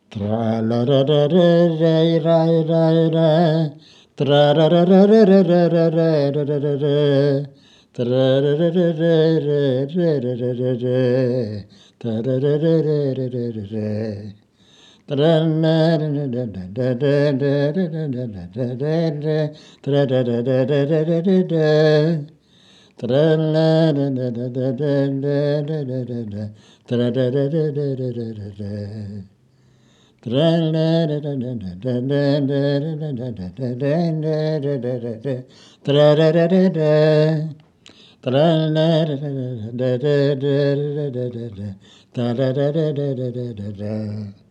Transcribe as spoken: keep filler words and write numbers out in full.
Tra la ra ra ra ra ra ra ra. Tra ra ra ra ra ra ra ra ra ra ra ra. Tra ra ra ra ra ra ra ra ra ra ra. Tra ra ra ra ra ra ra ra ra. Tra la ra ra ra ra ra ra ra ra ra ra ra ra ra. Tra ra ra ra ra ra ra ra ra. Tra la ra ra ra ra ra ra ra ra ra. Tra ra ra ra ra ra ra ra ra. Tra la ra ra ra ra ra ra ra ra ra ra ra ra ra ra ra ra. Tra ra ra ra ra. Tra la ra ra ra ra ra ra ra ra ra ra. Tra ra ra ra ra ra ra ra.